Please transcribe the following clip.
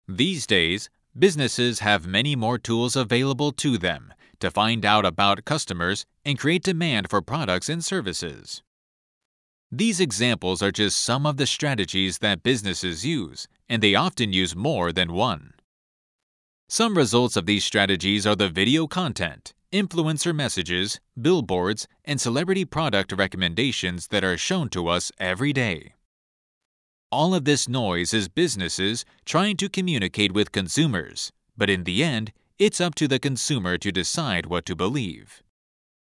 These days, businesses have many more tools available to them to find out about customers and create demand for products and services. These examples are just some of the strategies that businesses use, and they often use more than one. Some results of these strategies are the video content, influencer messages, billboards, and celebrity product recommendations that are shown to us every day. All of this noise is businesses trying to communicate with consumers, but in the end, it's up to the consumer to decide what to believe.